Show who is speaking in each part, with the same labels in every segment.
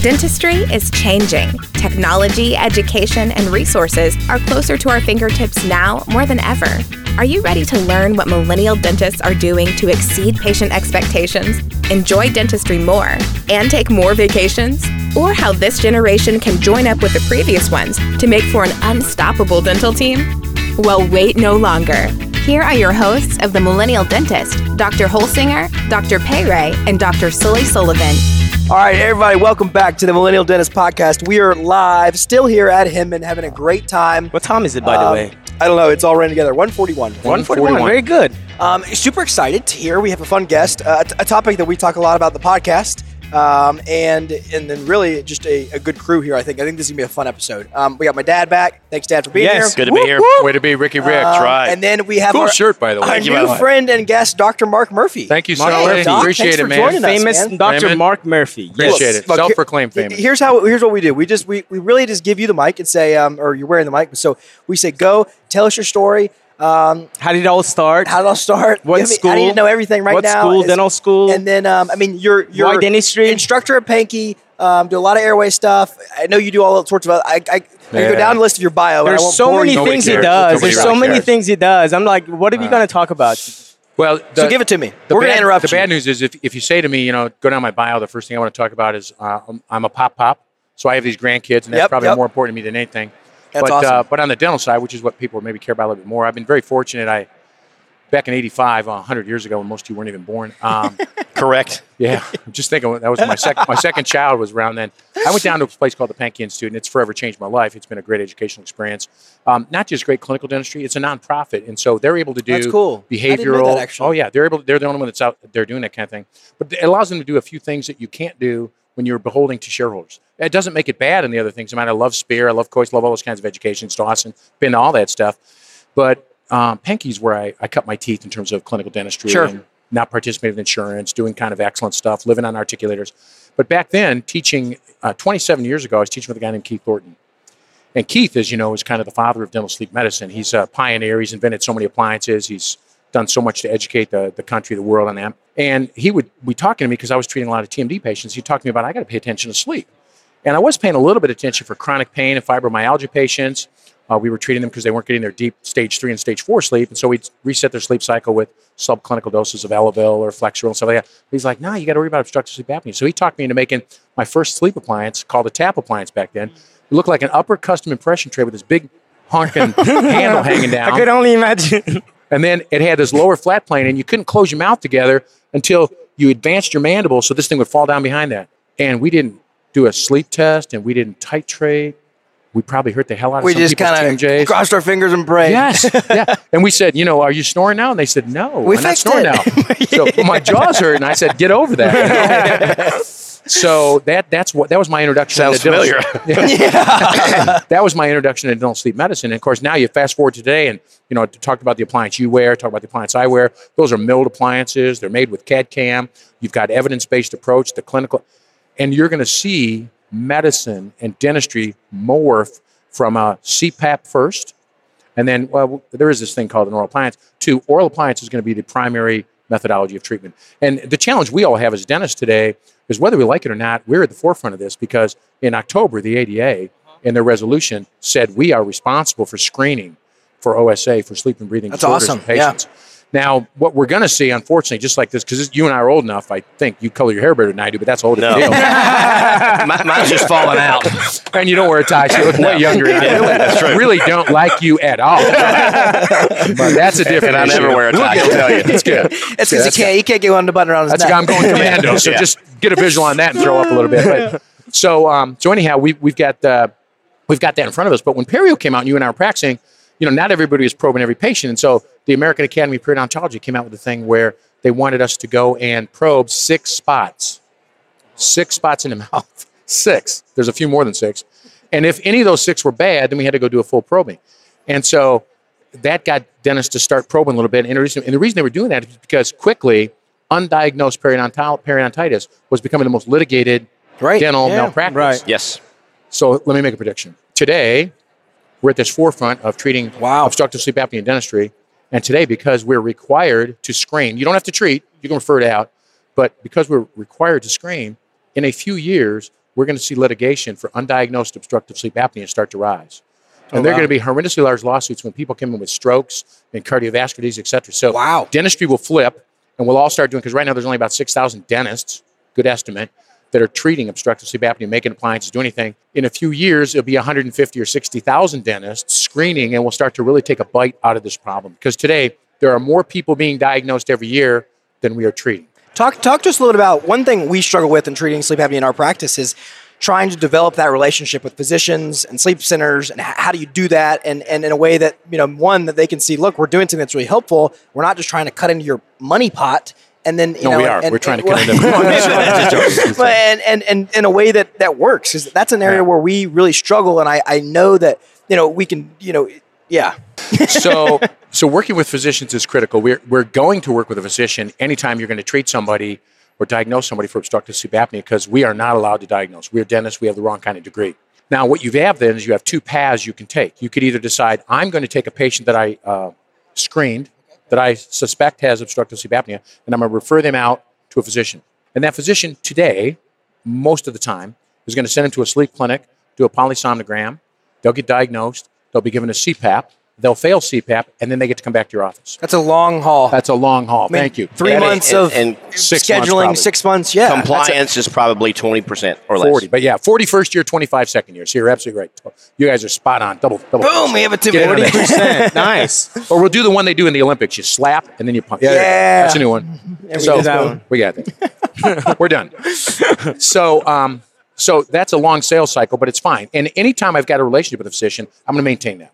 Speaker 1: Dentistry is changing. Technology, education, and resources are closer to our fingertips now more than ever. Are you ready to learn what millennial dentists are doing to exceed patient expectations, enjoy dentistry more, and take more vacations? Or how this generation can join up with the previous ones to make for an unstoppable dental team? Well, wait no longer. Here are your hosts of The Millennial Dentist, Dr. Holsinger, Dr. Payray, and Dr. Sully Sullivan.
Speaker 2: All right, everybody, welcome back to the Millennial Dentist Podcast. We are live, still here at Hinman, having a great time.
Speaker 3: What time is it, by the way?
Speaker 2: I don't know. It's all ran together. 1:41.
Speaker 3: 1:41. Very good.
Speaker 2: Super excited here. We have a fun guest, a topic that we talk a lot about in the podcast, and then really just a good crew here. I think this is gonna be a fun episode. We got my dad back. Thanks, Dad, for being here.
Speaker 4: Good to be here. Way to be, Ricky Rick. Try.
Speaker 2: And then we have
Speaker 4: cool shirt, by the way.
Speaker 2: Our new friend and guest, Dr. Mark Murphy.
Speaker 4: Thank you,
Speaker 3: Mark
Speaker 4: Sully.
Speaker 3: Murphy.
Speaker 4: Appreciate it, man.
Speaker 2: Joining us,
Speaker 3: Famous
Speaker 2: man.
Speaker 3: Dr.
Speaker 4: Raymond.
Speaker 3: Mark Murphy.
Speaker 4: Appreciate it.
Speaker 2: Look,
Speaker 4: Self-proclaimed famous.
Speaker 2: Here's what we do. We really just give you the mic and say, or you're wearing the mic. So we say, go, tell us your story.
Speaker 3: How did it all start?
Speaker 2: What school? I need to know everything right
Speaker 3: what
Speaker 2: now.
Speaker 3: What school? Dental school?
Speaker 2: And then, you're
Speaker 3: Why dentistry?
Speaker 2: Instructor at Pankey. Do a lot of airway stuff. I know you do all sorts of. I can go down the list of your bio.
Speaker 3: There's so many things he does. There's so many things he does. I'm like, what are we going to talk about?
Speaker 4: Well,
Speaker 2: so give it to me. We're going to interrupt you.
Speaker 4: The bad news is if you say to me, go down my bio, the first thing I want to talk about is I'm a pop. So I have these grandkids, and that's probably more important to me than anything.
Speaker 2: That's awesome.
Speaker 4: But on the dental side, which is what people maybe care about a little bit more, I've been very fortunate. Back in '85, 100 years ago, when most of you weren't even born.
Speaker 3: Correct.
Speaker 4: Yeah, I'm just thinking that was my second child was around then. I went down to a place called the Pankey Institute, and it's forever changed my life. It's been a great educational experience. Not just great clinical dentistry; it's a nonprofit, and so they're able to do
Speaker 2: That's cool.
Speaker 4: behavioral.
Speaker 2: I didn't know that, actually.
Speaker 4: Oh yeah, they're the only one that's out there doing that kind of thing. But it allows them to do a few things that you can't do when you're beholding to shareholders. It doesn't make it bad in the other things. I love Spear, I love Coyce, love all those kinds of education, Dawson, been to all that stuff. But Pankey's where I cut my teeth in terms of clinical dentistry and not participating in insurance, doing kind of excellent stuff, living on articulators. But back then, teaching 27 years ago, I was teaching with a guy named Keith Thornton. And Keith, as you know, is kind of the father of dental sleep medicine. He's a pioneer. He's invented so many appliances. He's done so much to educate the country, the world on that. And he would be talking to me because I was treating a lot of TMD patients. He'd talk to me about, I got to pay attention to sleep. And I was paying a little bit of attention for chronic pain and fibromyalgia patients. We were treating them because they weren't getting their deep stage 3 and stage 4 sleep. And so we'd reset their sleep cycle with subclinical doses of Elavil or Flexeril and stuff like that. But he's like, no, you got to worry about obstructive sleep apnea. So he talked me into making my first sleep appliance called a TAP appliance back then. It looked like an upper custom impression tray with this big honking handle hanging down.
Speaker 3: I could only imagine.
Speaker 4: And then it had this lower flat plane, and you couldn't close your mouth together until you advanced your mandible, so this thing would fall down behind that. And we didn't do a sleep test, and we didn't titrate. We probably hurt the hell out of some people's TMJs. We just kind of
Speaker 2: crossed our fingers and prayed.
Speaker 4: Yes, yeah. And we said, are you snoring now? And they said, no, I'm not snoring now. So my jaws hurt, and I said, get over that. So that was my introduction.
Speaker 3: Sounds familiar.
Speaker 4: That was my introduction to dental sleep medicine. And of course, now you fast forward to today, and talked about the appliance you wear, talk about the appliance I wear. Those are milled appliances. They're made with CAD/CAM. You've got evidence-based approach, the clinical, and you're going to see medicine and dentistry morph from a CPAP first, and then there is this thing called an oral appliance. To oral appliance is going to be the primary methodology of treatment. And the challenge we all have as dentists today is whether we like it or not, we're at the forefront of this because in October, the ADA in their resolution said we are responsible for screening for OSA, for sleep and breathing disorders in patients. Yeah. Now, what we're going to see, unfortunately, just like this, because you and I are old enough, I think you color your hair better than I do, but that's a whole different deal.
Speaker 3: Mine's just falling out.
Speaker 4: And you don't wear a tie, so you look way younger. I really don't like you at all. But that's a different issue.
Speaker 3: I never wear a tie, I'll tell you.
Speaker 4: It's good.
Speaker 2: It's because he can't get one to button around his neck.
Speaker 4: I'm going commando, so just get a visual on that and throw up a little bit. But, so anyhow, we've got that in front of us. But when perio came out and you and I were practicing, not everybody was probing every patient. And so the American Academy of Periodontology came out with a thing where they wanted us to go and probe 6 spots. 6 spots in the mouth. 6. There's a few more than 6. And if any of those 6 were bad, then we had to go do a full probing. And so that got dentists to start probing a little bit and introduce them. And the reason they were doing that is because quickly, undiagnosed periodontitis was becoming the most litigated dental malpractice.
Speaker 3: Right. Yes.
Speaker 4: So let me make a prediction. Today, we're at this forefront of treating obstructive sleep apnea in dentistry. And today, because we're required to screen, you don't have to treat, you can refer it out, but because we're required to screen, in a few years, we're going to see litigation for undiagnosed obstructive sleep apnea start to rise. And they're going to be horrendously large lawsuits when people come in with strokes and cardiovascular disease, et cetera. So dentistry will flip, and we'll all start doing, because right now there's only about 6,000 dentists, good estimate, that are treating obstructive sleep apnea, making appliances, do anything. In a few years, it'll be 150 or 60,000 dentists screening, and we'll start to really take a bite out of this problem. Because today, there are more people being diagnosed every year than we are treating.
Speaker 2: Talk to us a little bit about one thing we struggle with in treating sleep apnea in our practice is trying to develop that relationship with physicians and sleep centers, and how do you do that, and in a way that, one, that they can see, look, we're doing something that's really helpful. We're not just trying to cut into your money pot, and then
Speaker 4: we are. We're trying to cut into
Speaker 2: but and in a way that works, because that's an area where we really struggle, and I know that we can
Speaker 4: So working with physicians is critical. We're going to work with a physician anytime you're going to treat somebody or diagnose somebody for obstructive sleep apnea, because we are not allowed to diagnose. We're dentists. We have the wrong kind of degree. Now, what you have then is you have two paths you can take. You could either decide, I'm going to take a patient that I screened, that I suspect has obstructive sleep apnea, and I'm going to refer them out to a physician. And that physician today, most of the time, is going to send them to a sleep clinic, do a polysomnogram. They'll get diagnosed. They'll be given a CPAP. They'll fail CPAP, and then they get to come back to your office.
Speaker 2: That's a long haul.
Speaker 4: That's a long haul. Thank you.
Speaker 2: 3 months of scheduling, 6 months. Yeah.
Speaker 5: Compliance is probably 20% or less.
Speaker 4: 40. But 40 first year, 25 second year. So you're absolutely right. You guys are spot on. Double.
Speaker 2: Boom, we have a
Speaker 3: 40%. Nice.
Speaker 4: Or we'll do the one they do in the Olympics. You slap, and then you pump.
Speaker 2: Yeah.
Speaker 4: That's a new one. We got that. We're done. So that's a long sales cycle, but it's fine. And anytime I've got a relationship with a physician, I'm going to maintain that.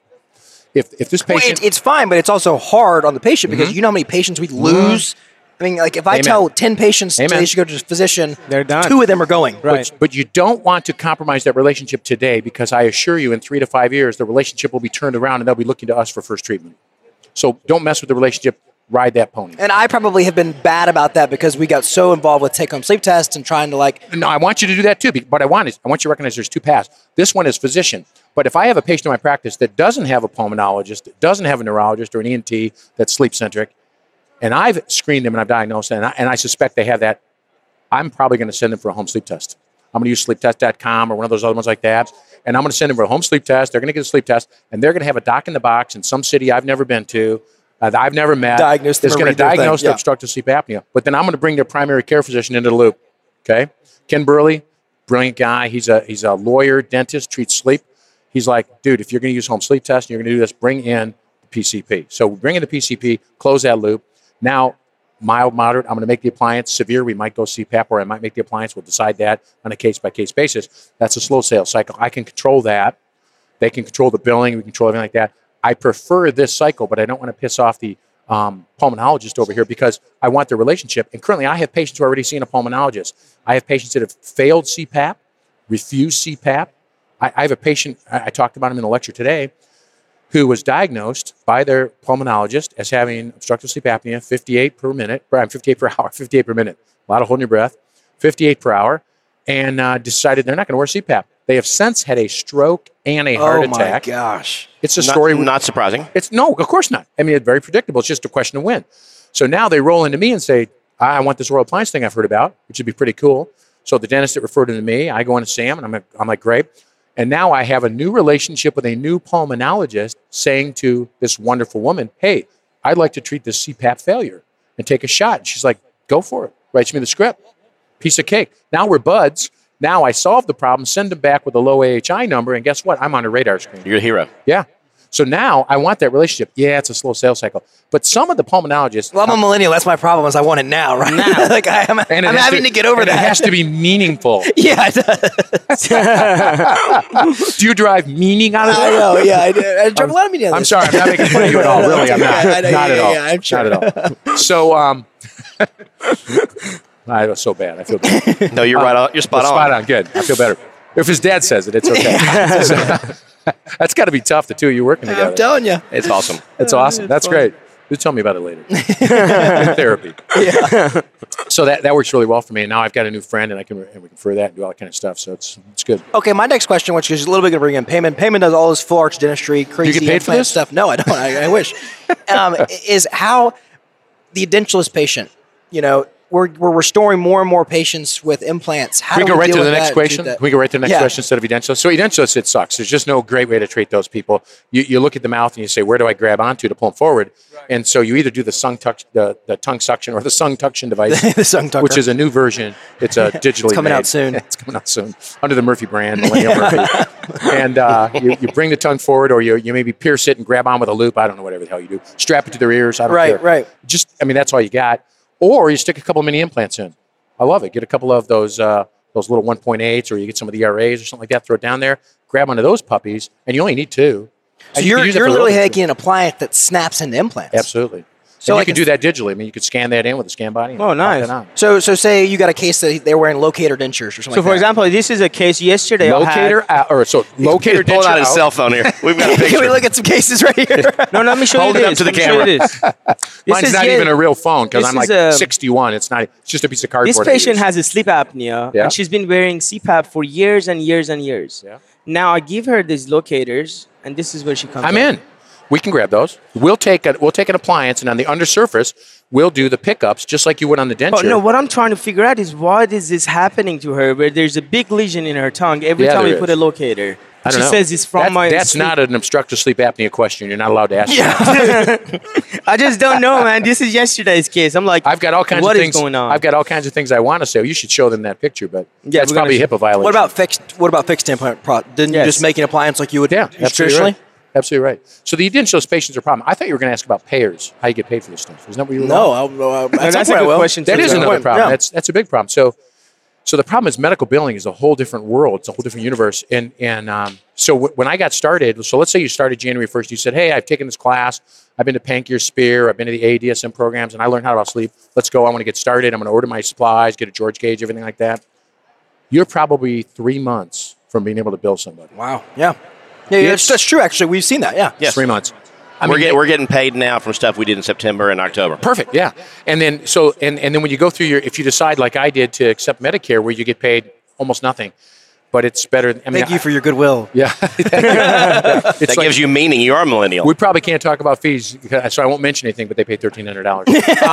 Speaker 4: If this patient...
Speaker 2: it's fine, but it's also hard on the patient, because you know how many patients we lose? I mean, like if I tell 10 patients they should go to a physician,
Speaker 3: they're done.
Speaker 2: 2 of them are going.
Speaker 3: Right.
Speaker 4: But you don't want to compromise that relationship today, because I assure you in 3 to 5 years, the relationship will be turned around and they'll be looking to us for first treatment. So don't mess with the relationship. Ride that pony.
Speaker 2: And I probably have been bad about that, because we got so involved with take-home sleep tests and trying to
Speaker 4: No, I want you to do that too. But I want you to recognize there's 2 paths. This one is physician. But if I have a patient in my practice that doesn't have a pulmonologist, that doesn't have a neurologist or an ENT that's sleep-centric, and I've screened them and I've diagnosed them, and I suspect they have that, I'm probably going to send them for a home sleep test. I'm going to use sleeptest.com or one of those other ones like that, and I'm going to send them for a home sleep test. They're going to get a sleep test, and they're going to have a doc in the box in some city I've never been to, that I've never met, that's going to diagnose the obstructive sleep apnea. But then I'm going to bring their primary care physician into the loop. Okay, Ken Burley, brilliant guy. He's a lawyer, dentist, treats sleep. He's like, dude, if you're going to use home sleep test and you're going to do this, bring in the PCP. So we bring in the PCP, close that loop. Now, mild, moderate, I'm going to make the appliance. Severe, we might go CPAP, or I might make the appliance. We'll decide that on a case-by-case basis. That's a slow sales cycle. I can control that. They can control the billing. We control everything like that. I prefer this cycle, but I don't want to piss off the pulmonologist over here, because I want the relationship. And currently, I have patients who are already seeing a pulmonologist. I have patients that have failed CPAP, refused CPAP. I have a patient, I talked about him in a lecture today, who was diagnosed by their pulmonologist as having obstructive sleep apnea, 58 per hour, 58 per minute. A lot of holding your breath, 58 per hour, and decided they're not going to wear CPAP. They have since had a stroke and a heart attack.
Speaker 2: Oh, my gosh.
Speaker 4: It's a story.
Speaker 5: Not surprising.
Speaker 4: No, of course not. I mean, it's very predictable. It's just a question of when. So now they roll into me and say, I want this oral appliance thing I've heard about, which would be pretty cool. So the dentist that referred him to me, I go into Sam, and I'm like, great. And now I have a new relationship with a new pulmonologist saying to this wonderful woman, hey, I'd like to treat this CPAP failure and take a shot. And she's like, go for it. Writes me the script. Piece of cake. Now we're buds. Now I solve the problem, send them back with a low AHI number, and guess what? I'm on a radar screen.
Speaker 5: You're a hero.
Speaker 4: Yeah. So now I want that relationship. Yeah, it's a slow sales cycle. But some of the pulmonologists...
Speaker 2: Well, I'm a millennial. That's my problem, is I want it now, right? Now. I'm having to get over that.
Speaker 4: It has to be meaningful.
Speaker 2: Yeah, it does.
Speaker 4: Do you drive meaning out of that?
Speaker 2: I know, yeah. I drive a lot of meaning out of this.
Speaker 4: I'm sorry. I'm not making fun of you at all. Really, I'm not. Not at all.
Speaker 2: Yeah, I'm sure.
Speaker 4: Not at all. So, I was so bad. I feel bad.
Speaker 5: No, you're right on. You're spot on.
Speaker 4: Spot on. Good. I feel better. If his dad says it, it's okay. That's got to be tough, the two of you working together.
Speaker 2: I'm telling you.
Speaker 5: It's awesome.
Speaker 4: It's awesome. That's great. You tell me about it later. In therapy.
Speaker 2: Yeah.
Speaker 4: So that works really well for me. And now I've got a new friend, and we can refer that and do all that kind of stuff. So it's good.
Speaker 2: Okay, my next question, which is a little bit going to bring in Payman. Payman does all his full arch dentistry, crazy
Speaker 4: you get paid for this
Speaker 2: stuff. No, I don't. I wish. Is how the edentulous patient, we're restoring more and more patients with implants. How
Speaker 4: Can we
Speaker 2: do
Speaker 4: go right
Speaker 2: deal
Speaker 4: to the
Speaker 2: with
Speaker 4: next
Speaker 2: that?
Speaker 4: question? Can we go right to the next
Speaker 2: Yeah.
Speaker 4: question instead of edentulous? So edentulous, it sucks. There's just no great way to treat those people. You look at the mouth and you say, where do I grab onto to pull them forward? Right. And so you either do the tongue suction or the suction device,
Speaker 2: The Sung Tucker.
Speaker 4: which is a new version. It's a digitally
Speaker 2: It's coming
Speaker 4: made.
Speaker 2: out soon.
Speaker 4: It's coming out soon under the Murphy brand, Millennial Murphy. And you bring the tongue forward, or you maybe pierce it and grab on with a loop. I don't know, whatever the hell you do. Strap it to their ears. I don't care.
Speaker 2: Right.
Speaker 4: Just, I mean, that's all you got. Or you stick a couple of mini implants in. I love it. Get a couple of those little 1.8s, or you get some of the ERAs or something like that. Throw it down there. Grab onto those puppies, and you only need 2.
Speaker 2: So
Speaker 4: And
Speaker 2: you're
Speaker 4: can use it for
Speaker 2: literally
Speaker 4: little
Speaker 2: making an appliance that snaps into implants.
Speaker 4: Absolutely.
Speaker 2: So
Speaker 4: So you
Speaker 2: like
Speaker 4: can do that digitally. I mean, you could scan that in with a scan body. and
Speaker 3: Oh, nice.
Speaker 4: pop it on.
Speaker 2: So say you got a case that they're wearing locator dentures or something.
Speaker 3: So,
Speaker 2: like
Speaker 3: for
Speaker 2: that.
Speaker 3: example, this is a case yesterday.
Speaker 4: Locator out, or so locator
Speaker 5: Pulling
Speaker 4: denture
Speaker 5: out his
Speaker 4: out.
Speaker 5: cell phone here. We've got a
Speaker 2: Can we
Speaker 5: picture.
Speaker 2: look at some cases right here?
Speaker 3: No, let me show
Speaker 5: Hold
Speaker 3: you
Speaker 5: it
Speaker 3: this.
Speaker 5: up to the
Speaker 3: Let me show you
Speaker 5: camera.
Speaker 3: this.
Speaker 4: Mine's not even a real phone because
Speaker 3: this
Speaker 4: I'm like
Speaker 3: is,
Speaker 4: 61. It's not. It's just a piece of cardboard.
Speaker 3: This
Speaker 4: I
Speaker 3: patient
Speaker 4: use.
Speaker 3: has a sleep apnea,
Speaker 4: Yeah.
Speaker 3: and she's been wearing CPAP for years and years and years.
Speaker 4: Yeah.
Speaker 3: Now I give her these locators, and this is where she comes.
Speaker 4: I'm
Speaker 3: up.
Speaker 4: in. We can grab those. We'll take an appliance, and on the undersurface, we'll do the pickups just like you would on the denture.
Speaker 3: But no, what I'm trying to figure out is why is this happening to her? Where there's a big lesion in her tongue every
Speaker 4: Yeah,
Speaker 3: time we
Speaker 4: there
Speaker 3: put
Speaker 4: is.
Speaker 3: a locator.
Speaker 4: I don't
Speaker 3: She
Speaker 4: know.
Speaker 3: says it's from my.
Speaker 4: That's
Speaker 3: sleep.
Speaker 4: not an obstructive sleep apnea question. You're not allowed to ask. that.
Speaker 3: I just don't know, man. This is yesterday's case. I'm like,
Speaker 4: I've got all kinds
Speaker 3: what
Speaker 4: of
Speaker 3: is
Speaker 4: things
Speaker 3: going on?
Speaker 4: I've got all kinds of things I want to say. You should show them that picture, but
Speaker 3: Yeah,
Speaker 4: that's
Speaker 3: we're gonna
Speaker 4: probably a
Speaker 3: show-
Speaker 4: HIPAA violation.
Speaker 2: What about fixed implant? Didn't you
Speaker 3: Yes.
Speaker 2: just make an appliance like you would
Speaker 4: Yeah,
Speaker 2: use
Speaker 4: absolutely
Speaker 2: traditionally?
Speaker 4: right. Absolutely right. So the edentulous patients are a problem. I thought you were going to ask about payers, how you get paid for this stuff. Isn't that what you were
Speaker 2: No,
Speaker 3: that's a good question.
Speaker 4: That
Speaker 3: too.
Speaker 4: is another
Speaker 2: point.
Speaker 4: problem.
Speaker 2: Yeah.
Speaker 4: That's a big problem. So the problem is medical billing is a whole different world. It's a whole different universe. And so when I got started, so let's say you started January 1st, you said, hey, I've taken this class. I've been to Pankier Spear. I've been to the ADSM programs, and I learned how about sleep. Let's go. I want to get started. I'm going to order my supplies, get a George Gauge, everything like that. You're probably 3 months from being able to bill somebody.
Speaker 2: Wow. Yeah. Yeah,
Speaker 4: It's-
Speaker 2: that's true. Actually, we've seen that. Yeah.
Speaker 5: Yes.
Speaker 4: 3 months.
Speaker 5: We're getting paid now from stuff we did in September and October.
Speaker 4: Perfect. Yeah. And then then when you go through if you decide like I did to accept Medicare, where you get paid almost nothing, but it's better. I mean,
Speaker 2: Thank you for your goodwill.
Speaker 4: Yeah.
Speaker 5: That gives you meaning. You are a millennial.
Speaker 4: We probably can't talk about fees, so I won't mention anything, but they pay $1,300.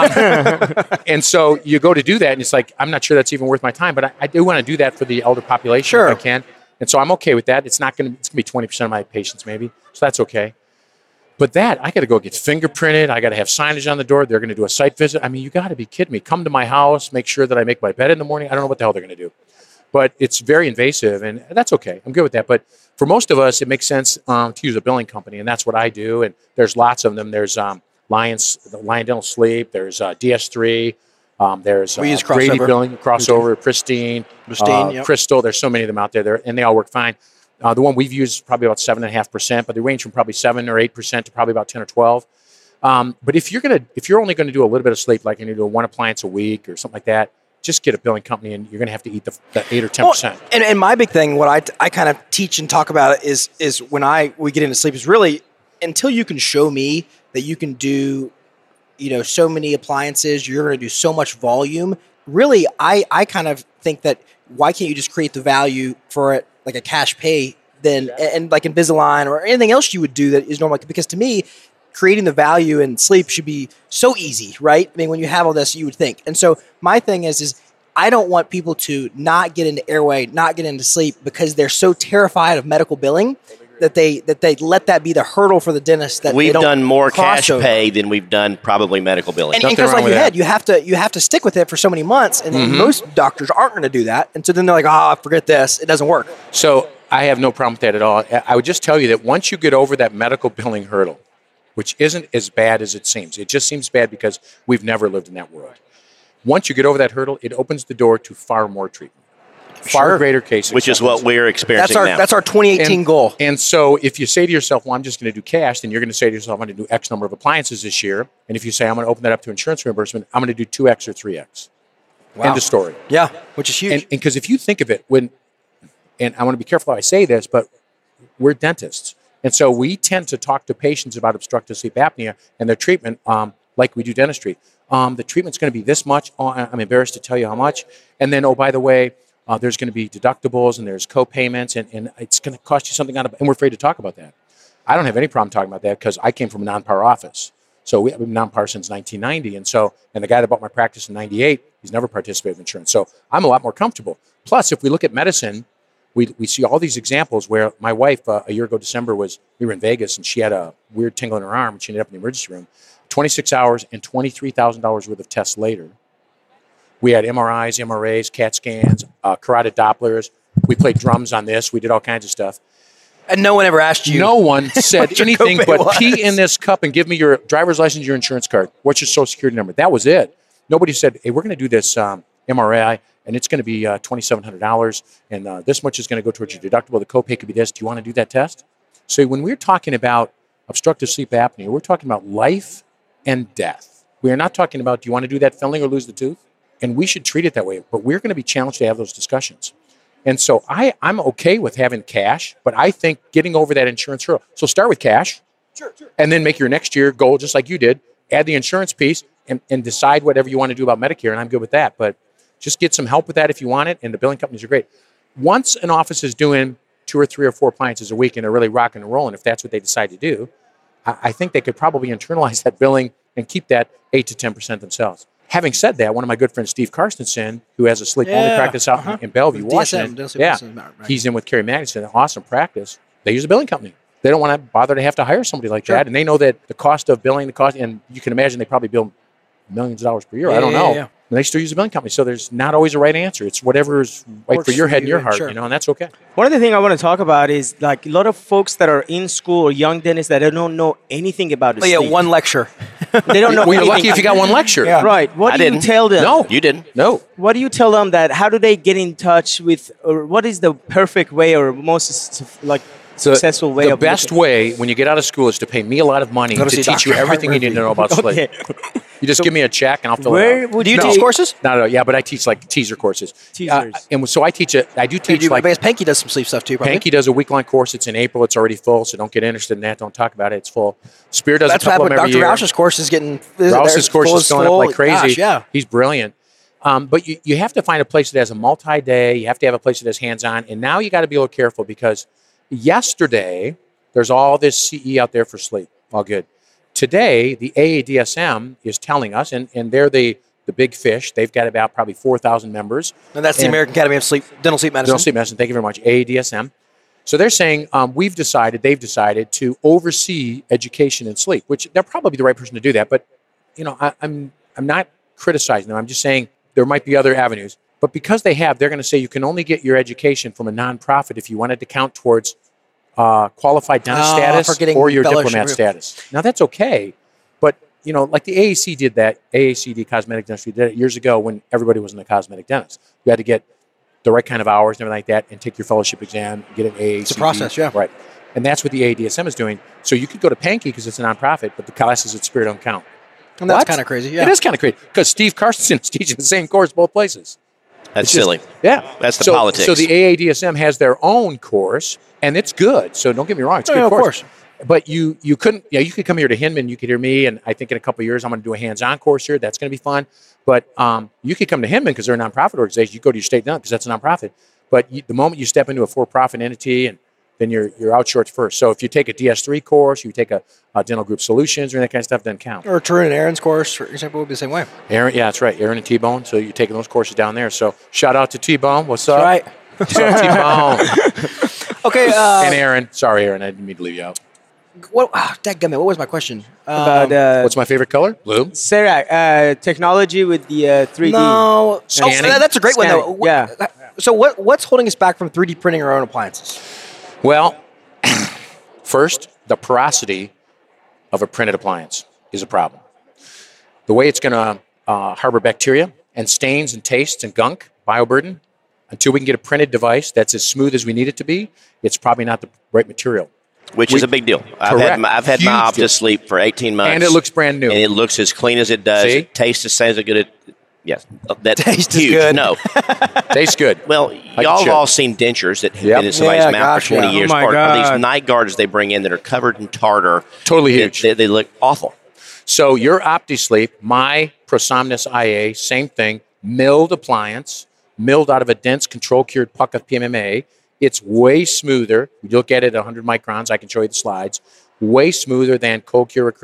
Speaker 4: And so you go to do that, and it's like, I'm not sure that's even worth my time, but I do want to do that for the elder population
Speaker 2: Sure.
Speaker 4: if I can. And so I'm okay with that. It's going to be 20% of my patients maybe, so that's okay. But that, I got to go get fingerprinted. I got to have signage on the door. They're going to do a site visit. I mean, you got to be kidding me. Come to my house, make sure that I make my bed in the morning. I don't know what the hell they're going to do. But it's very invasive, and that's okay. I'm good with that. But for most of us, it makes sense to use a billing company, and that's what I do. And there's lots of them. There's Lion Dental Sleep. There's DS3. There's
Speaker 2: We use
Speaker 4: Grady
Speaker 2: Crossover.
Speaker 4: Billing, Crossover, Pristine,
Speaker 2: Yep.
Speaker 4: Crystal. There's so many of them out there, and they all work fine. The one we've used is probably about 7.5%, but they range from probably 7 or 8% to probably about 10 or 12. But if you're only going to do a little bit of sleep, like you're going to do one appliance a week or something like that, just get a billing company, and you're going to have to eat the 8 or 10%.
Speaker 2: Well, and my big thing, what I kind of teach and talk about is when we get into sleep is really until you can show me that you can do, so many appliances, you're going to do so much volume. Really, I kind of think that why can't you just create the value for it like a cash pay then, and like Invisalign or anything else you would do that is normal? Because to me, creating the value in sleep should be so easy, right? I mean, when you have all this, you would think. And so my thing is I don't want people to not get into airway, not get into sleep because they're so terrified of medical billing that they let that be the hurdle for the dentist. That
Speaker 5: We've
Speaker 2: they don't
Speaker 5: done more cash
Speaker 2: cross over.
Speaker 5: pay than we've done probably medical billing.
Speaker 2: And
Speaker 4: Nothing
Speaker 2: because,
Speaker 4: wrong
Speaker 2: like you
Speaker 4: with
Speaker 2: had,
Speaker 4: that.
Speaker 2: you have to stick with it for so many months, and most doctors aren't going to do that. And so then they're like, forget this, it doesn't work.
Speaker 4: So I have no problem with that at all. I would just tell you that once you get over that medical billing hurdle, which isn't as bad as it seems, it just seems bad because we've never lived in that world. Once you get over that hurdle, it opens the door to far more treatment, far greater cases,
Speaker 5: which is what we're experiencing now.
Speaker 2: That's our 2018 goal.
Speaker 4: And so if you say to yourself, well, I'm just going to do cash, then you're going to say to yourself, I'm going to do X number of appliances this year. And if you say, I'm going to open that up to insurance reimbursement, I'm going to do 2X or 3X.
Speaker 2: Wow.
Speaker 4: End of story.
Speaker 2: Yeah, which is huge.
Speaker 4: And because if you think of it, and I want to be careful how I say this, but we're dentists. And so we tend to talk to patients about obstructive sleep apnea and their treatment like we do dentistry. The treatment's going to be this much. Oh, I'm embarrassed to tell you how much. And then, oh, by the way, there's going to be deductibles and there's co-payments and it's going to cost you something and we're afraid to talk about that. I don't have any problem talking about that because I came from a non-par office. So we have been non-par since 1990. And the guy that bought my practice in 98, He's never participated in insurance. So I'm a lot more comfortable. Plus, if we look at medicine, we see all these examples where my wife, a year ago December, we were in Vegas, and she had a weird tingle in her arm, and she ended up in the emergency room. 26 hours and $23,000 worth of tests later. We had MRIs, MRAs, CAT scans, carotid Dopplers. We played drums on this. We did all kinds of stuff.
Speaker 2: And no one ever asked you.
Speaker 4: No one said anything but
Speaker 2: was.
Speaker 4: pee in this cup and give me your driver's license, your insurance card. What's your social security number? That was it. Nobody said, hey, we're going to do this MRI, and it's going to be $2,700, and this much is going to go towards your deductible. The copay could be this. Do you want to do that test? So when we're talking about obstructive sleep apnea, we're talking about life and death. We are not talking about, do you want to do that filling or lose the tooth? And we should treat it that way. But we're going to be challenged to have those discussions. And so I'm okay with having cash, but I think getting over that insurance hurdle. So start with cash, and then make your next year goal just like you did. Add the insurance piece and decide whatever you want to do about Medicare, and I'm good with that. But just get some help with that if you want it, and the billing companies are great. Once an office is doing 2 or 3 or 4 appliances a week and they're really rocking and rolling, if that's what they decide to do, I think they could probably internalize that billing and keep that 8 to 10% themselves. Having said that, one of my good friends, Steve Carstensen, who has a sleep-only practice out in Bellevue, Washington, he's in with Kerry Magnuson, an awesome practice. They use a billing company. They don't want to bother to have to hire somebody like that, and they know that the cost of billing, and you can imagine they probably bill millions of dollars per year. I don't know. And they still use a billing company, so there's not always a right answer. It's whatever is right for your head and your heart, and that's okay.
Speaker 3: One of the things I want to talk about is like a lot of folks that are in school or young dentists that don't know anything about sleep.
Speaker 2: One lecture.
Speaker 3: They don't know.
Speaker 4: Well, you're lucky if you got one lecture.
Speaker 3: Right. What do you tell them?
Speaker 4: No,
Speaker 5: You didn't.
Speaker 4: No.
Speaker 3: What do you tell them that? How do they get in touch with, or what is the perfect way or most successful way?
Speaker 4: The best way when you get out of school is to pay me a lot of money to teach you everything you need to know about sleep. You just give me a check and I'll fill it out.
Speaker 2: Do you teach courses?
Speaker 4: No, yeah, but I teach like teaser courses. And so I teach it. I do teach
Speaker 2: I guess Panky does some sleep stuff too, probably.
Speaker 4: Panky does a week-long course. It's in April. It's already full, so don't get interested in that. Don't talk about it. It's full. Spear does a couple of them every year.
Speaker 2: Dr. Roush's course is getting...
Speaker 4: Roush's course is going up like crazy.
Speaker 2: Gosh,
Speaker 4: He's brilliant. But you have to find a place that has a multi-day. You have to have a place that has hands-on. And now you got to be a little careful because yesterday, there's all this CE out there for sleep. All good. Today, the AADSM is telling us, and they're the big fish. They've got about probably 4,000 members.
Speaker 2: And that's the American Academy of Dental Sleep Medicine.
Speaker 4: Dental Sleep Medicine. Thank you very much. AADSM. So they're saying they've decided to oversee education in sleep, which they're probably the right person to do that. But I'm not criticizing them. I'm just saying there might be other avenues. But because they're going to say you can only get your education from a nonprofit if you wanted to count towards qualified dentist status or your diplomat status. Now that's okay, but like the AAC did that. AACD Cosmetic Dentistry did it years ago when everybody wasn't a cosmetic dentist. You had to get the right kind of hours and everything like that, and take your fellowship exam, get an AACD.
Speaker 2: It's a process,
Speaker 4: right? And that's what the AADSM is doing. So you could go to Panky because it's a nonprofit, but the classes at Spirit don't count.
Speaker 2: And that's kind of crazy. Yeah,
Speaker 4: it is kind of crazy because Steve Carstensen is teaching the same course both places.
Speaker 5: That's silly.
Speaker 4: That's
Speaker 5: the politics.
Speaker 4: So the AADSM has their own course, and it's good. So don't get me wrong, it's a good course. Of course. But you couldn't. You could come here to Hinman. You could hear me, and I think in a couple of years I'm going to do a hands-on course here. That's going to be fun. But you could come to Hinman because they're a nonprofit organization. You go to your state because that's a nonprofit. But the moment you step into a for-profit entity, and then you're out shorts first. So if you take a DS3 course, you take a Dental Group Solutions or that kind of stuff, doesn't count.
Speaker 2: Or Tarun and Aaron's course, for example, would be the same way.
Speaker 4: Aaron, yeah, that's right. Aaron and T-Bone. So you're taking those courses down there. So shout out to T-Bone. What's up?
Speaker 2: That's right.
Speaker 4: What's up, T-Bone?
Speaker 2: Okay.
Speaker 4: And Aaron. Sorry, Aaron. I didn't mean to leave you out.
Speaker 2: What was my question?
Speaker 3: About
Speaker 4: what's my favorite color? Blue.
Speaker 3: Sarah, technology with the 3D.
Speaker 2: No. That's a great one, though.
Speaker 3: Yeah.
Speaker 2: So what's holding us back from 3D printing our own appliances?
Speaker 4: Well, first, the porosity of a printed appliance is a problem. The way it's going to harbor bacteria and stains and tastes and gunk, bioburden, until we can get a printed device that's as smooth as we need it to be, it's probably not the right material.
Speaker 5: Which is a big deal. I've had my Optus Sleep for 18 months.
Speaker 4: And it looks brand new.
Speaker 5: And it looks as clean as it does.
Speaker 4: See?
Speaker 5: It tastes the same as good. Yes. That
Speaker 2: Taste
Speaker 5: huge.
Speaker 2: is good.
Speaker 5: No.
Speaker 4: Tastes good.
Speaker 5: Well, y'all have all seen dentures that have been in somebody's mouth for 20 years.
Speaker 3: Oh my
Speaker 5: Or
Speaker 3: God.
Speaker 5: these night guards they bring in that are covered in tartar.
Speaker 4: Totally huge.
Speaker 5: They look awful.
Speaker 4: So your OptiSleep, my Prosomnus IA, same thing, milled appliance, milled out of a dense control-cured puck of PMMA. It's way smoother. You look at it at 100 microns. I can show you the slides. Way smoother than cold cure acrylic.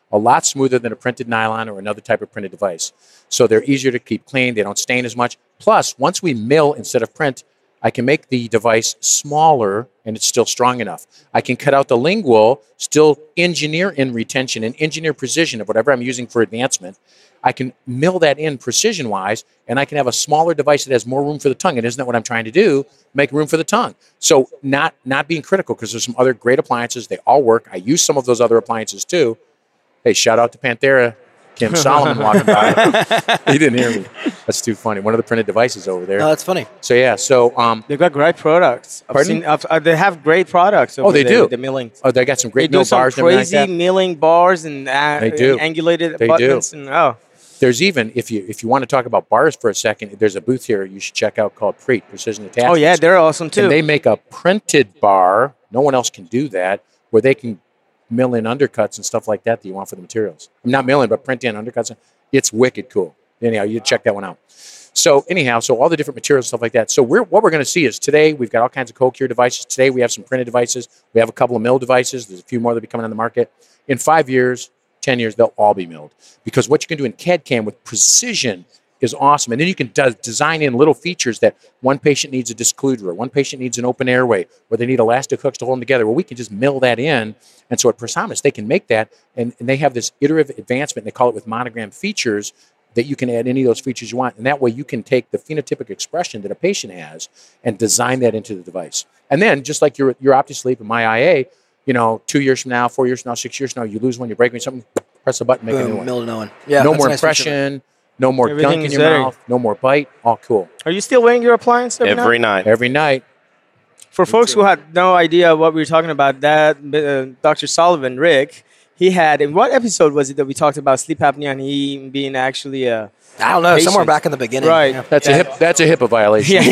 Speaker 4: a lot smoother than a printed nylon or another type of printed device. So they're easier to keep clean. They don't stain as much. Plus, once we mill instead of print, I can make the device smaller and it's still strong enough. I can cut out the lingual, still engineer in retention and engineer precision of whatever I'm using for advancement. I can mill that in precision-wise, and I can have a smaller device that has more room for the tongue. And isn't that what I'm trying to do? Make room for the tongue. So not being critical, because there's some other great appliances. They all work. I use some of those other appliances too. Hey, shout out to Panthera. Kim Solomon walking by. He didn't hear me. That's too funny. One of the printed devices over there.
Speaker 2: Oh, that's funny.
Speaker 4: So yeah,
Speaker 3: they've got great products. They have great products.
Speaker 4: Oh, they do.
Speaker 3: The milling.
Speaker 4: Oh, they got some great
Speaker 3: they
Speaker 4: mill
Speaker 3: do some
Speaker 4: bars.
Speaker 3: Crazy
Speaker 4: like
Speaker 3: milling bars and
Speaker 4: they do.
Speaker 3: angulated
Speaker 4: they
Speaker 3: abutments.
Speaker 4: Do.
Speaker 3: And
Speaker 4: there's even if you want to talk about bars for a second, there's a booth here you should check out called Preet Precision Attachments.
Speaker 3: Oh yeah, they're awesome too.
Speaker 4: And they make a printed bar. No one else can do that, where they can mill in undercuts and stuff like that you want for the materials. I'm not milling, but print in undercuts. It's wicked cool. Anyhow, you check that one out. So anyhow, all the different materials, stuff like that. So what we're going to see is today we've got all kinds of CoCure devices. Today we have some printed devices. We have a couple of mill devices. There's a few more that will be coming on the market. In 5 years, 10 years, they'll all be milled. Because what you can do in CAD/CAM with precision is awesome. And then you can design in little features that one patient needs a discluder, or one patient needs an open airway, or they need elastic hooks to hold them together. Well, we can just mill that in. And so at PreSonus, they can make that, and they have this iterative advancement. They call it with monogram features, that you can add any of those features you want. And that way you can take the phenotypic expression that a patient has and design that into the device. And then, just like your OptiSleep and my IA, 2 years from now, 4 years from now, 6 years from now, you lose one, you break something, press a button, make a new one.
Speaker 2: Mill no one. Yeah,
Speaker 4: no more impression, no more gunk in your mouth, no more bite. All cool.
Speaker 3: Are you still wearing your appliance
Speaker 5: every night?
Speaker 4: Every night.
Speaker 3: For folks who had no idea what we were talking about, Dr. Sullivan, Rick, he had, in what episode was it that we talked about sleep apnea and he being actually I
Speaker 2: don't know, somewhere back in the beginning.
Speaker 3: Right.
Speaker 2: Yeah.
Speaker 4: That's a HIPAA violation.
Speaker 3: Yeah,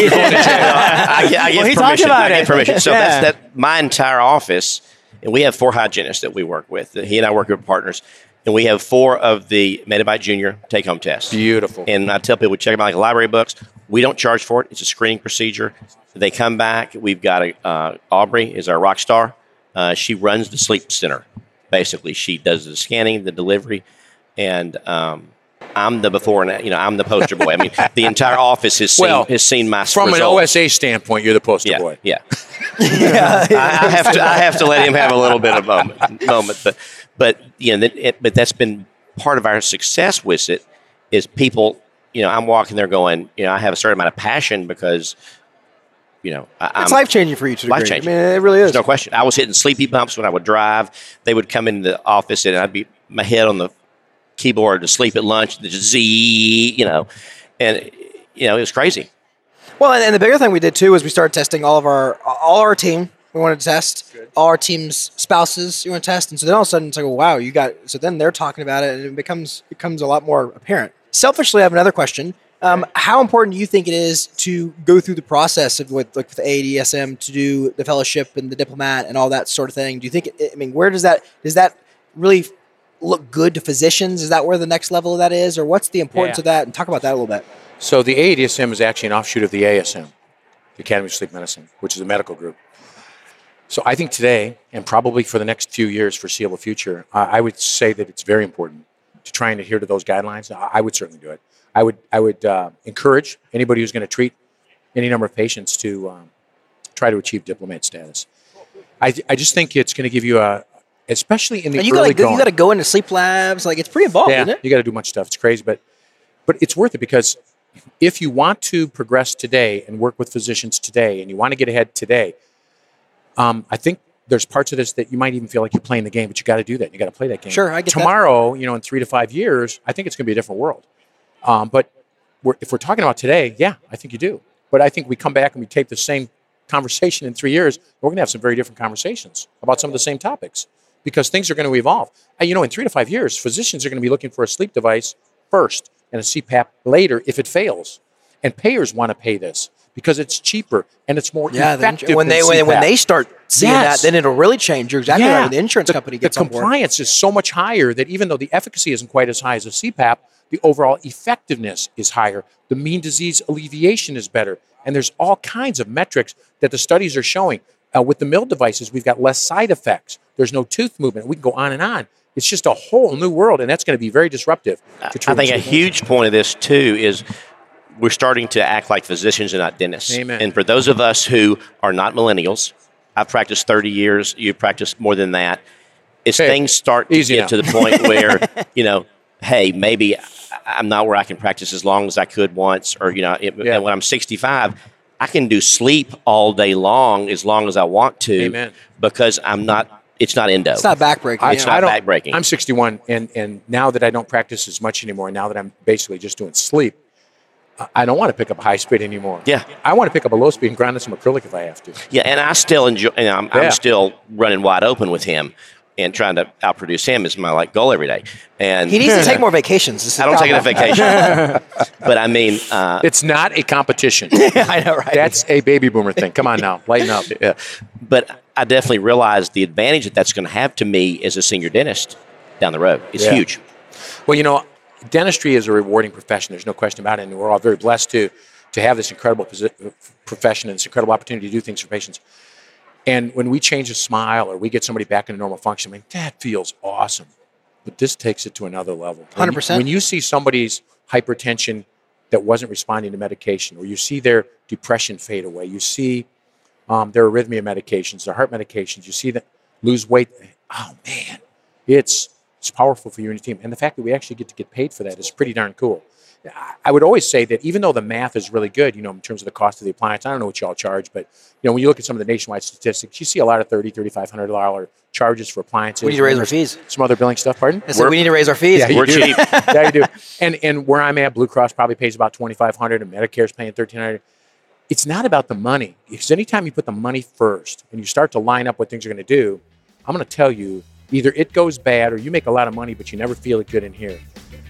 Speaker 5: I get permission. I get permission. So
Speaker 3: Yeah.
Speaker 5: that's my entire office, and we have 4 hygienists that we work with. He and I work with partners, and we have 4 of the Medibite Junior take-home tests.
Speaker 4: Beautiful.
Speaker 5: And I tell people, we check them out like library books. We don't charge for it. It's a screening procedure. They come back. We've got Aubrey is our rock star. She runs the sleep center. Basically, she does the scanning, the delivery, and I'm the before and I'm the poster boy. I mean, the entire office has seen my
Speaker 4: from
Speaker 5: results.
Speaker 4: an OSA standpoint, you're the poster boy.
Speaker 5: Yeah. I have to let him have a little bit of moment, but but that's been part of our success with it. Is people, I'm walking there going, I have a certain amount of passion because.
Speaker 2: It's life-changing for you to a degree.
Speaker 5: Life-changing.
Speaker 2: I mean, it really is.
Speaker 5: There's no question. I was hitting sleepy bumps when I would drive. They would come into the office and I'd be my head on the keyboard to sleep at lunch. The Z, and it was crazy.
Speaker 2: Well, and the bigger thing we did too is we started testing all our team. We wanted to test all our team's spouses. You want to test, and so then all of a sudden it's like, well, wow, you got. So then they're talking about it, and it becomes a lot more apparent. Selfishly, I have another question. How important do you think it is to go through the process of with AADSM to do the fellowship and the diplomat and all that sort of thing? Do you think? Where does that really look good to physicians? Is that where the next level of that is, or what's the importance of that? And talk about that a little bit.
Speaker 4: So the AADSM is actually an offshoot of the ASM, the Academy of Sleep Medicine, which is a medical group. So I think today, and probably for the next few years, foreseeable future, I would say that it's very important to try and adhere to those guidelines. I would certainly do it. I would encourage anybody who's going to treat any number of patients to try to achieve diplomat status. I just think it's going to give you especially in the early going.
Speaker 2: You got to go into sleep labs. Like, it's pretty involved, isn't it?
Speaker 4: You got to do much stuff. It's crazy, but it's worth it because if you want to progress today and work with physicians today, and you want to get ahead today, I think there's parts of this that you might even feel like you're playing the game, but you got to do that. You got to play that game.
Speaker 2: Sure, I get that.
Speaker 4: Tomorrow, in 3 to 5 years, I think it's going to be a different world. But if we're talking about today, yeah, I think you do. But I think we come back and we take the same conversation in 3 years, we're going to have some very different conversations about some of the same topics because things are going to evolve. And, in 3 to 5 years, physicians are going to be looking for a sleep device first and a CPAP later if it fails. And payers want to pay this because it's cheaper and it's more effective.
Speaker 2: When they start seeing that, then it'll really change. You're exactly right. When the insurance company gets on board.
Speaker 4: The compliance is so much higher that even though the efficacy isn't quite as high as a CPAP, the overall effectiveness is higher. The mean disease alleviation is better. And there's all kinds of metrics that the studies are showing. With the mill devices, we've got less side effects. There's no tooth movement. We can go on and on. It's just a whole new world, and that's going to be very disruptive.
Speaker 5: I think a huge point of this, too, is we're starting to act like physicians and not dentists.
Speaker 4: Amen.
Speaker 5: And for those of us who are not millennials, I've practiced 30 years, you've practiced more than that, things start to get to the point where, hey, maybe I'm not where I can practice as long as I could once, or, and when I'm 65, I can do sleep all day long as I want to.
Speaker 4: Amen.
Speaker 5: Because it's not endo.
Speaker 2: It's not backbreaking.
Speaker 5: It's not backbreaking.
Speaker 4: I'm 61, and now that I don't practice as much anymore, now that I'm basically just doing sleep, I don't want to pick up a high speed anymore.
Speaker 5: Yeah.
Speaker 4: I want to pick up a low speed and grind in some acrylic if I have to.
Speaker 5: Yeah, and I still enjoy, I'm still running wide open with him and trying to outproduce him is my goal every day. And
Speaker 2: he needs to take more vacations.
Speaker 5: I don't take a vacation. But I mean...
Speaker 4: it's not a competition.
Speaker 2: I know, right?
Speaker 4: That's a baby boomer thing. Come on now, lighten up.
Speaker 5: Yeah. But I definitely realize the advantage that that's going to have to me as a senior dentist down the road. It's huge.
Speaker 4: Well, dentistry is a rewarding profession. There's no question about it. And we're all very blessed to have this incredible profession and this incredible opportunity to do things for patients. And when we change a smile or we get somebody back into normal function, that feels awesome. But this takes it to another level.
Speaker 2: 100%.
Speaker 4: When you see somebody's hypertension that wasn't responding to medication, or you see their depression fade away, you see their arrhythmia medications, their heart medications, you see them lose weight. Oh, man, it's powerful for you and your team. And the fact that we actually get to get paid for that is pretty darn cool. I would always say that even though the math is really good, in terms of the cost of the appliance, I don't know what y'all charge, but when you look at some of the nationwide statistics, you see a lot of $3,000, $3,500 charges for appliances.
Speaker 2: We need to raise our fees.
Speaker 4: Some other billing stuff, pardon?
Speaker 2: I said we need to raise our fees.
Speaker 4: Yeah,
Speaker 5: we're cheap.
Speaker 4: Yeah, you do. And where I'm at, Blue Cross probably pays about $2,500 and Medicare's paying $1,300. It's not about the money. Because anytime you put the money first and you start to line up what things are going to do, I'm going to tell you, either it goes bad or you make a lot of money, but you never feel it good in here.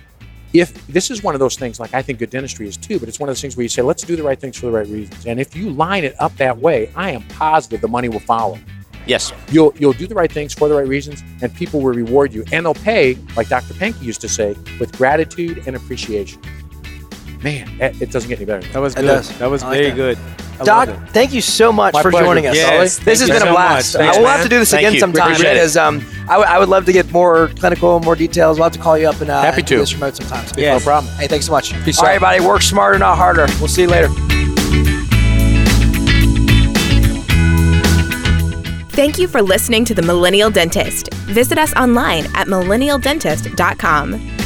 Speaker 4: If this is one of those things, like I think good dentistry is too, but it's one of those things where you say, let's do the right things for the right reasons. And if you line it up that way, I am positive the money will follow.
Speaker 5: Yes.
Speaker 4: You'll do the right things for the right reasons, and people will reward you. And they'll pay, like Dr. Penke used to say, with gratitude and appreciation. Man, it doesn't get any better.
Speaker 3: That was good.
Speaker 2: does.
Speaker 3: That was
Speaker 2: I like
Speaker 3: very
Speaker 2: that.
Speaker 3: good.
Speaker 2: Doc, thank you so much for
Speaker 4: pleasure.
Speaker 2: joining us.
Speaker 3: Yes,
Speaker 2: This has
Speaker 3: thank
Speaker 2: been
Speaker 3: you
Speaker 2: a
Speaker 3: so
Speaker 2: blast.
Speaker 3: much. Thanks,
Speaker 2: We'll
Speaker 3: man.
Speaker 2: have to do this
Speaker 5: Thank
Speaker 2: again
Speaker 5: you.
Speaker 2: sometime
Speaker 5: Appreciate it.
Speaker 2: because I would love to get more clinical, more details. We'll have to call you up and
Speaker 4: Happy
Speaker 2: do
Speaker 4: to.
Speaker 2: this remote sometime. So
Speaker 3: Yes.
Speaker 4: No problem.
Speaker 2: Hey, thanks so much.
Speaker 4: Peace
Speaker 2: All right,
Speaker 4: out.
Speaker 2: everybody, work smarter, not harder. We'll see you later.
Speaker 1: Thank you for listening to The Millennial Dentist. Visit us online at millennialdentist.com.